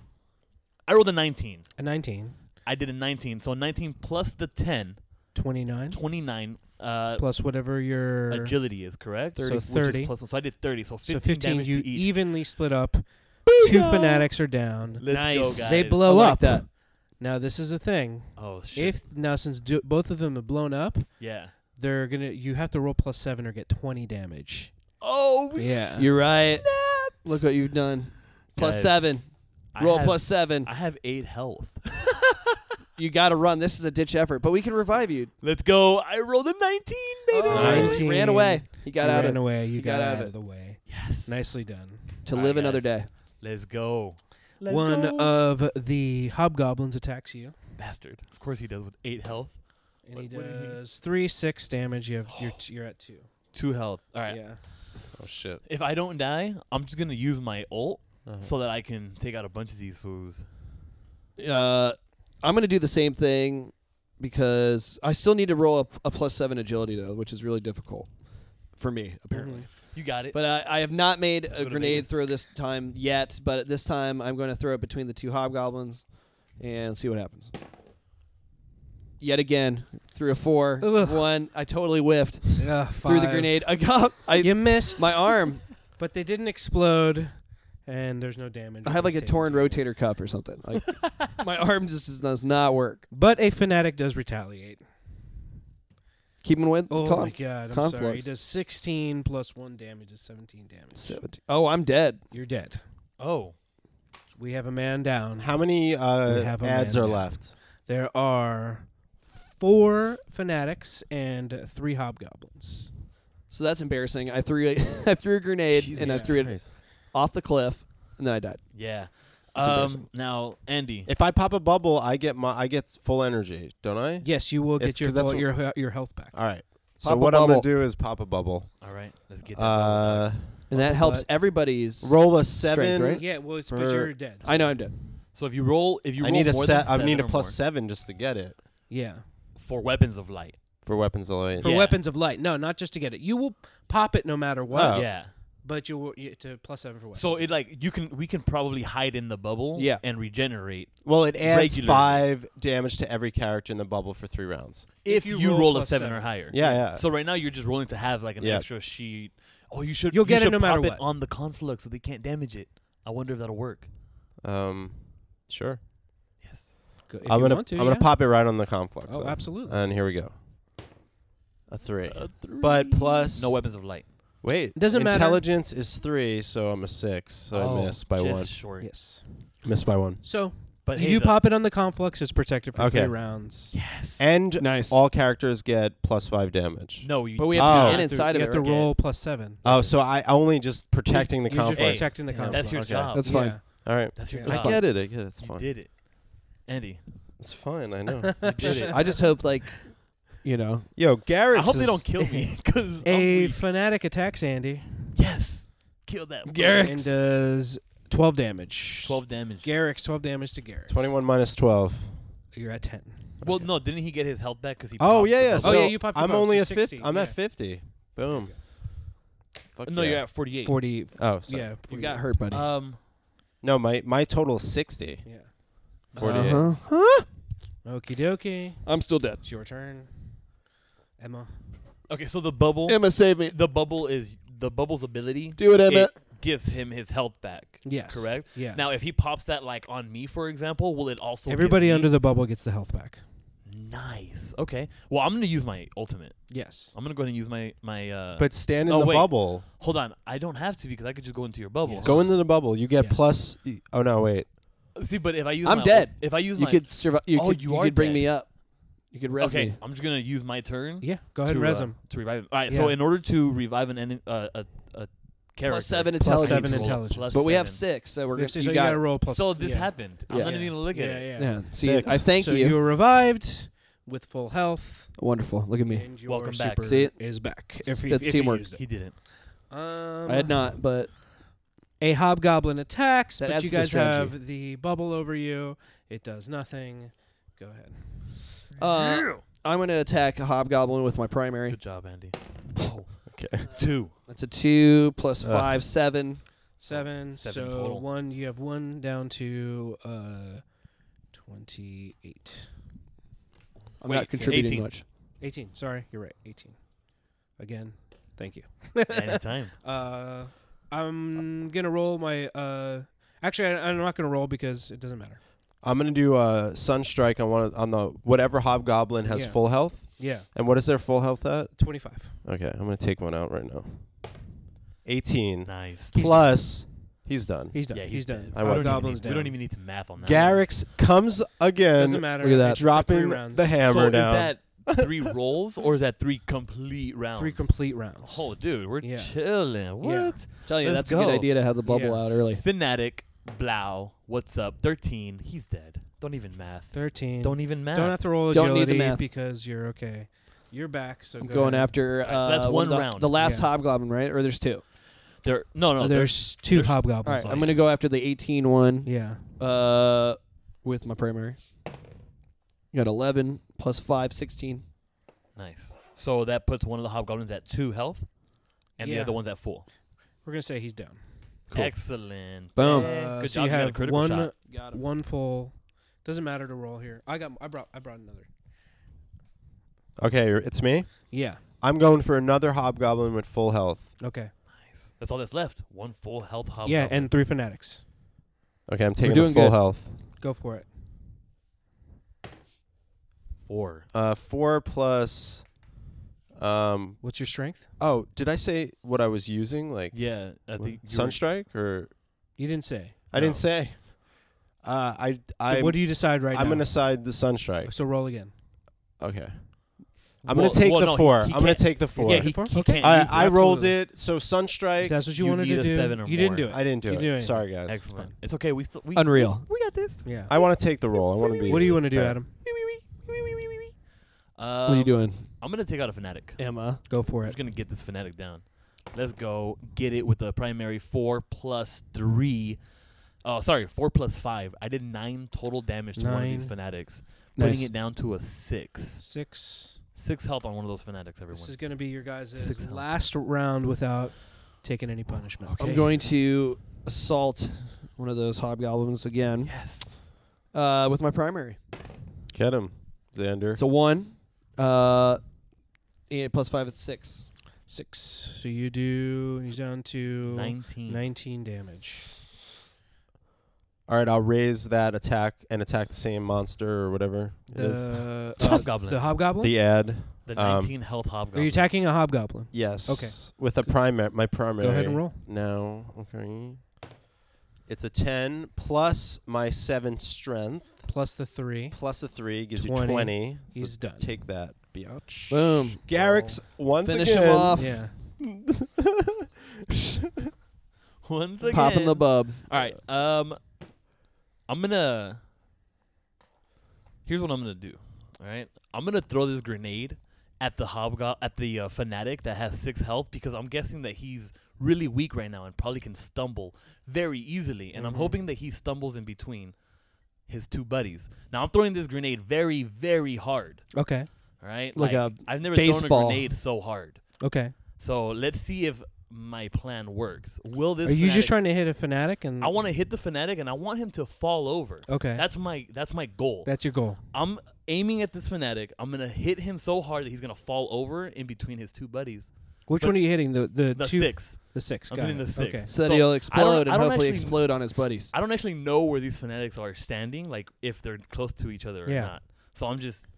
I rolled a nineteen. A nineteen. I did a nineteen. So nineteen plus the ten, twenty-nine. twenty-nine. Uh, Plus whatever your agility is correct. So Which is thirty. plus one. So I did thirty. So fifteen, so fifteen. damage You to each. evenly split up. Two fanatics are down. Let's Nice. go, guys. They blow I like up. that. Now this is a thing. Oh shit. If now since do, both of them have blown up, yeah. they're gonna you have to roll plus seven or get twenty damage. Oh Yeah. You're right. snaps. Look what you've done. Plus Guys, seven. I Roll have- plus seven. I have eight health. You got to run. This is a ditch effort, but we can revive you. Let's go. I rolled a nineteen, baby. Oh, Nineteen. he ran away. He got you out ran of away. You, you got, got out, out of of the way. Yes. Nicely done. to All live right, another guys. day. Let's go. Let's One go. of the hobgoblins attacks you, Bastard. Of course he does with eight health. and What- he what did he- does three six damage. You have you're t- you're at two. Two health. All right. Yeah. Oh shit. If I don't die, I'm just gonna use my ult Uh-huh. so that I can take out a bunch of these fools. Uh, I'm going to do the same thing because I still need to roll a, a plus seven agility, though, which is really difficult for me, apparently. You got it. But uh, I have not made Let's a go to grenade Vegas. throw this time yet. But this time I'm going to throw it between the two hobgoblins and see what happens. Yet again, threw a four. Ugh. One. I totally whiffed. Ugh, Threw the five. grenade. I got. I You missed. my arm. But they didn't explode, and there's no damage. I have like a taken torn to you. rotator cuff or something. Like my arm just does not work. But a fanatic does retaliate. Keeping with Oh con- my god, I'm conflux. sorry. He does sixteen plus one damage is seventeen damage. seventeen. Oh, I'm dead. You're dead. Oh. We have a man down. How many We uh, have a ads man are down. left? There are four fanatics and three hobgoblins. So that's embarrassing. I threw a, I threw a grenade Jesus and I threw it Christ. off the cliff and then I died. Yeah. That's Um, embarrassing. now, Andy. If I pop a bubble, I get my I get full energy, don't I? Yes, you will It's get your 'cause that's full, what- your your health back. All right. So Pop a what I'm bubble. gonna do is pop a bubble. All right. Let's get that. Uh, And that helps But- everybody's roll a Strength, seven. right? Yeah, well, it's For- but you're dead. I know I'm dead. so if you roll, if you I roll need a more set. than I need a seven or plus more seven just to get it Yeah. for weapons of light. for weapons of light. For Yeah. weapons of light. No, not just to get it. You will pop it no matter what. Oh. Yeah. But you will you, to plus seven for weapons. So it like you can we can probably hide in the bubble. Yeah. And regenerate Well, it adds Regularly. five damage to every character in the bubble for three rounds. if, you you, roll roll, a plus seven, seven. or higher. Yeah, yeah. So right now you're just rolling to have like an Yeah. extra sheet. Oh, you should. You'll you get it should no matter pop what. it on the conflux so they can't damage it. I wonder if that'll work. Um, sure. Yes. Go- if I'm you gonna want to, I'm gonna yeah. pop it right on the conflux. Oh, then. absolutely. And here we go. A three. A three. But plus no weapons of light. Wait, It doesn't matter. intelligence is three, so I'm a six. So oh, I miss by just one. Short. Yes. Miss by one. So But you hey, do the- pop it on the conflux. It's protected for Okay. three rounds. Yes. And Nice. all characters get plus five damage. no, you. But we do have Oh. to not get You inside you of have it. to right? roll plus seven. Oh, so I only just protecting the You're just conflux. protecting the Hey, conflux. that's your Okay. job. That's fine. Yeah. All right. That's your That's job. I get it. I get it. It's You fine. did it, Andy. It's fine. I know. You did it. I just hope like, you know, Yo, Garrett. I hope they don't kill me because A fanatic attacks Andy yes, kill that. Garrick. and does twelve damage. Twelve damage. Garrick's twelve damage to Garrick. twenty-one minus twelve. You're at ten. Well, Okay. no, didn't he get his health back because he? Oh popped yeah, the yeah. bubble? So Oh, yeah, you popped the I'm bubble, only so at fifty. sixty, I'm at yeah. fifty. Boom. Fuck No, yeah. you're at forty-eight. Forty. Oh, sorry. Yeah. you 48. got hurt, buddy. Um. No, my my total is sixty. Yeah. forty-eight. Uh-huh. Huh? Okie dokie. I'm still dead. It's your turn. Emma. Okay, so the bubble. Emma, save me. The bubble is the bubble's ability. Do it, Emma. It gives him his health back. Yes. Correct. Yeah. Now, if he pops that like on me, for example, will it also? give Everybody me- under the bubble gets the health back. Nice. Okay. Well, I'm gonna use my ultimate. Yes. I'm gonna go ahead and use my my. Uh, But stand in Oh, the wait. bubble. hold on, I don't have to because I could just go into your bubble. Yes. Go into the bubble. You get Yes. plus. Oh no, wait. See, but if I use, I'm my dead. ult- if I use You my, could survive. You Oh, could. you You, are could bring dead. me up. You could res okay, me. I'm just gonna use my turn. Yeah. Go ahead to, and res uh, him. to revive him. All right. So Yeah. in order to revive an enemy, uh, a a character, Plus seven Plus intelligence. seven roll intelligence. plus But we have seven. six, so we're We gonna. have six, You so you got gotta it. roll plus. So this yeah. happened. I'm Yeah. not even gonna look yeah, at it. Yeah. Yeah. See, Six. I thank so you. you were revived with full health. Wonderful. Look at me. And your Welcome back. super See it? is back. It's- If he, that's if he teamwork. used it. He didn't. Um, I had not, but A hobgoblin attacks, That but adds you to the guys strategy. have the bubble over you. It does nothing. Go ahead. uh, I'm gonna attack a hobgoblin with my primary. Good job, Andy. Oh, Okay. two. That's a two plus Ugh. five, seven. Seven. Seven so total. one. You have one down to uh, twenty-eight. I'm Wait, not contributing eighteen. much. Eighteen. Sorry, you're right. Eighteen. Again, thank you. Anytime. Uh, I'm gonna roll my. Uh, actually, I, I'm not gonna roll because it doesn't matter. I'm gonna do a sunstrike on one of, on the whatever hobgoblin has Yeah. full health. Yeah, And what is their full health at? twenty-five. Okay, I'm gonna take one out right now. eighteen Nice. plus. He's done. He's done. Yeah, he's, he's done. dead. I We won't- don't even Hobgoblin's need- down. We don't even need to math on that. Garrick's comes again, Doesn't matter. Look at that. It's for three dropping rounds. the hammer so down. is that three rolls or is that three complete rounds? Three complete rounds. Oh, dude, we're Yeah. chilling. What? Tell you, Let's that's a good go. idea to have the bubble Yeah. out early. Fanatic, Blau, what's up? thirteen. He's dead. Don't even math. Thirteen. Don't even math. Don't have to roll Don't agility need the math. because you're okay. You're back. So I'm go going ahead. after. Alright, so that's uh, one the, round. The last Yeah. hobgoblin, right? Or there's two. there. No, no. Uh, there's two there's- All hobgoblins. right, I'm gonna go after the eighteen one. Yeah. Uh, with my primary. You got eleven plus five, sixteen. Nice. So that puts one of the hobgoblins at two health. and the Yeah. other one's at full. We're gonna say he's down. Cool. Excellent. Boom. Eh, Uh, Good so job. you got a have critical one shot. Got him. one full. Doesn't matter to roll here. I got. I brought. I brought another. Okay, it's me. Yeah. I'm going for another hobgoblin with full health. Okay. Nice. That's all that's left. One full health hobgoblin. Yeah, and three fanatics. Okay, I'm taking doing the full good. health. Go for it. four. Uh, four plus. Um. What's your strength? Oh, did I say what I was using? Like Yeah, I what? think you were- Sunstrike or You didn't say. I No. didn't say. Uh, I I. what do you decide right I'm now? gonna side the Sunstrike. So roll again. Okay. I'm Well- gonna take well, the no, he- four. he I'm gonna can't- take the four. Yeah, he, Four? he Okay. can't I use I it. rolled Absolutely. it. So Sunstrike. That's what you, You wanted need to a do. seven or you didn't more. do it. I didn't do You it. didn't do it. Sorry, guys. Excellent. It's okay. We still we Unreal. We got this. Yeah. I want to take the roll. I want to be. What do you want to do, fair. Adam? Um, What are you doing, I'm gonna take out a fanatic. Emma? Go for I'm it. just gonna get this fanatic down. Let's go get it with a primary four plus three. Oh, sorry, four plus five. I did nine total damage to one of these Nine. fanatics, Nice. putting it down to a six. Six. Six health on one of those fanatics. Everyone. This is going to be your guys' Six health. last round without taking any punishment. Okay. I'm going to assault one of those hobgoblins again Yes. uh, with my primary. Get him, Xander. It's a one. Uh, and plus five is six. Six. So you do. He's down to Nineteen. nineteen damage. All right, I'll raise that attack and attack the same monster or whatever it is. The The uh, hobgoblin. the hobgoblin. The ad. The um, nineteen health hobgoblin. Are you attacking a hobgoblin? Yes. Okay. With a primary, my primary. Go ahead and roll. No. Okay. It's a ten plus my seven strength Plus the three. plus a three gives twenty. you twenty. So He's done. take that, biatch. Boom. Garrick's once Finish again. him off. Yeah. Once again. Popping the bub. All right. Um, I'm gonna. Here's what I'm gonna do. All right. I'm gonna throw this grenade at the hobgoblin at the uh, fanatic that has six health because I'm guessing that he's really weak right now and probably can stumble very easily. And I'm Mhm. hoping that he stumbles in between his two buddies. Now I'm throwing this grenade very, very hard. Okay. All right. Like a I've never thrown a baseball. grenade so hard. Okay. So let's see if my plan works. Will this? Are you just fanatic- trying to hit a fanatic and? I want to hit the fanatic and I want him to fall over. Okay. That's my that's my goal. That's your goal. I'm aiming at this fanatic. I'm gonna hit him so hard that he's gonna fall over in between his two buddies. Which But one are you hitting? The the, The two, six. The six. I'm Got hitting it. the six. Okay. So that So, he'll I explode don't- and I don't hopefully actually- explode on his buddies. I don't actually know where these fanatics are standing, like if they're close to each other or Yeah. not. So I'm just,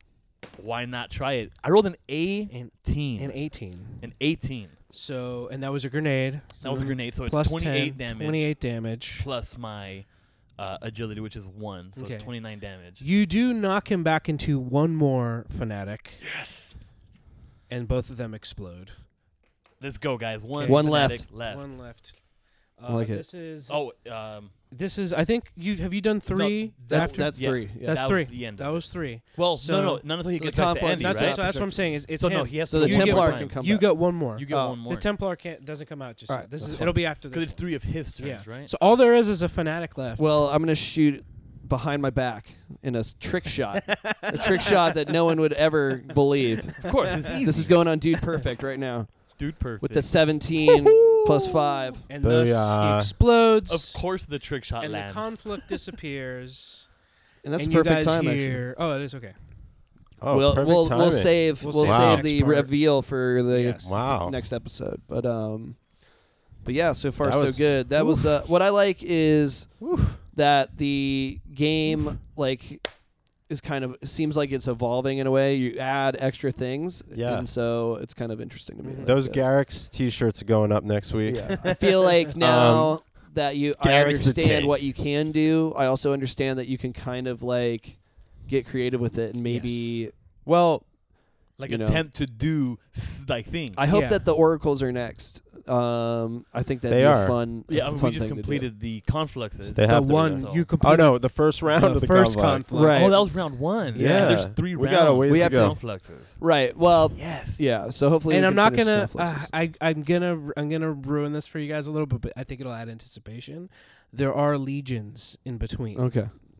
why not try it? I rolled an And eighteen. and eighteen. An eighteen. So and that was a grenade. That was a grenade, so it's Plus twenty-eight ten, damage. twenty-eight damage. Plus my uh, agility, which is one, so Okay. it's twenty-nine damage. You do knock him back into one more fanatic, Yes. and both of them explode. Let's go, guys. One, Okay. One fanatic left. left. One left. Uh, I like it. this is Oh, um, this is. I think you have you done three. That's after? that's yeah. three. Yeah. That's that three. was the end. That of was it. three. Well, So- no, no, not until he so gets the back to conflict- Andy, That's, right? so that's what I'm saying. Is it's so him. no, he has So to the You go get one Templar time. can come You back. got one more. You get Oh. one more. The Templar can't doesn't come out just All yet. right, This that's is fine. it'll be after this. Because it's three of his turns, yeah. right? So all there is is a fanatic left. Well, I'm gonna shoot behind my back in a s- trick shot. A trick shot that no one would ever believe. Of course, it's easy. This is going on Dude Perfect right now dude perfect. with the seventeen plus five. and thus he Booyah. explodes. of course, the trick shot and lands. the conflict disappears. And that's and perfect you guys time actually. hear, Oh, it is okay. Oh, we'll perfect we'll, we'll timing. save We'll we'll, save save the next the part. reveal for the Yes. Wow. next episode. But um, but yeah, so far That so was- good. That was uh, what I like is Oof. that the game like is kind of seems like it's evolving in a way. You add extra things, Yeah. and so it's kind of interesting to me. Mhm. Like Those that. Garrick's t-shirts are going up next week. Yeah. I feel like now that you I Garrick's the understand tank. what you can do, I also understand that you can kind of like get creative with it and maybe Well, like you know. attempt to do s- like things. I hope Yeah. that the oracles are next. Um, I think that'd They be are. a fun. yeah, I a mean, fun we just thing to do. completed the confluxes. They the have to be one so- you oh completed. no, the first round the of the first conflict. conflict. Right. Oh, that was round one. Yeah. There's three We rounds. got a ways We to have to- go. Confluxes. Right. Well, Yes. yeah. So hopefully, and we I'm can not finish gonna. the Uh, confluxes. I I'm gonna I'm gonna ruin this for you guys a little bit, but I think it'll add anticipation. There are legions in between. okay.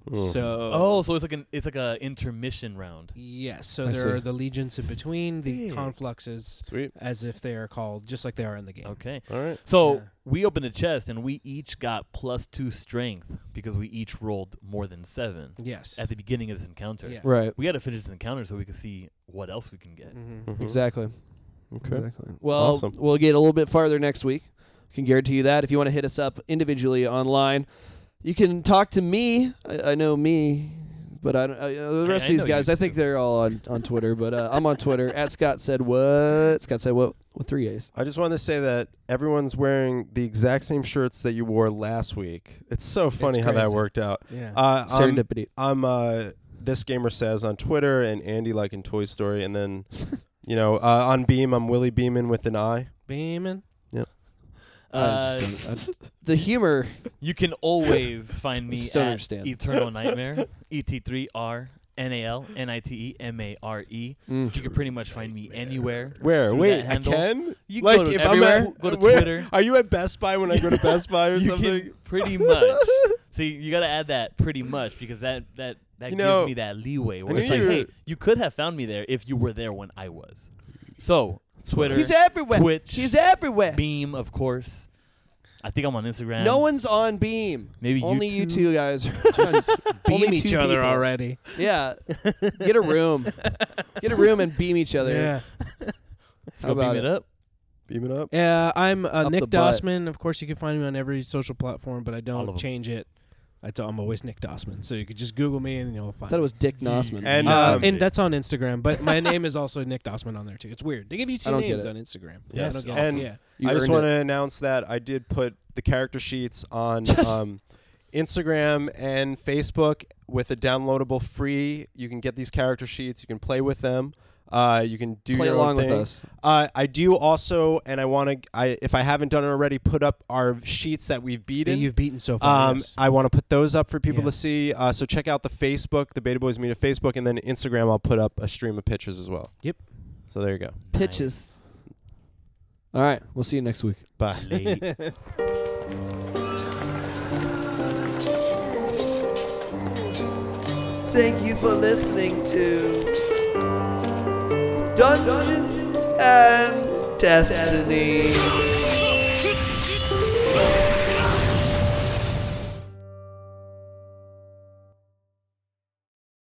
Mm. So Oh, so it's like an it's like a intermission round. yes, so I there see. are the legions in between the Sick. confluxes, Sweet. as if they are called just like they are in the game. Okay. All right. So Yeah. we opened a chest and we each got plus two strength because we each rolled more than seven Yes. at the beginning of this encounter. Yeah. Right. We got to finish this encounter so we can see what else we can get. Mm-hmm. Mhm. Exactly. Okay. Exactly. Well, Awesome. we'll get a little bit farther next week. Can guarantee you that. If you want to hit us up individually online, you can talk to me. I, I know me, but I don't. I, uh, the I- rest I of these know guys, you I think too. they're all on, on Twitter. But uh, I'm on Twitter at Scott said what. Scott said what with three A's. I just want to say that everyone's wearing the exact same shirts that you wore last week. It's so funny how that crazy. worked out. Yeah. Uh, I'm, Serendipity. I'm uh, This Gamer Says on Twitter and Andy like in Toy Story. And then, you know, uh, on Beam, I'm Willie Beeman with an I. Beeman. I Uh, just don't- I- the humor. you can always find me Just don't at understand. Eternal Nightmare, E T three R N A L N I T E M A R E. Mm. You can pretty much find me anywhere. Where? through Wait, that I handle. can? You Like, go to if everywhere. I'm at, Go to where- Twitter. Are you at Best Buy when I go to Best Buy or You something? can pretty much. See, you got to add that pretty much because that that that You gives know, me that leeway. Where I it's knew like, you were- hey, you could have found me there if you were there when I was. So Twitter, He's everywhere. Twitch, He's everywhere. Beam, of course. I think I'm on Instagram. No one's on Beam. Maybe Only YouTube. you two guys. Just Only beam each two other people. already. Yeah. Get a room. Get a room and beam each other. Yeah. How Go about beam it? it up. Beam it up. Yeah, I'm uh, Up Nick the butt. Dossman. Of course, you can find me on every social platform, but I All of don't 'em. change it. I t- I'm always Nick Dossman, so you could just Google me and you'll I find. thought it me. was Dick Nossman. And, Uh, um, and that's on Instagram, but my name is also Nick Dossman on there too. It's weird. They give you two I don't get names it. on Instagram. Yes, I don't get and- it. Yeah. You I just earned want it. to announce that I did put the character sheets on um, Instagram and Facebook with a downloadable free. You can get these character sheets. You can play with them. Uh, you can do play your along own with thing. us. Uh, I do also, and I want to. I if I haven't done it already, put up our sheets that we've That beaten. you've beaten so far. Um, yes. I want to put those up for people Yeah. to see. Uh, so check out the Facebook, the Beta Boys Media Facebook, and then Instagram. I'll put up a stream of pictures as well. Yep. So there you go. Pitches. All right. We'll see you next week. Bye. Late. Thank you for listening to Dungeons and Destiny.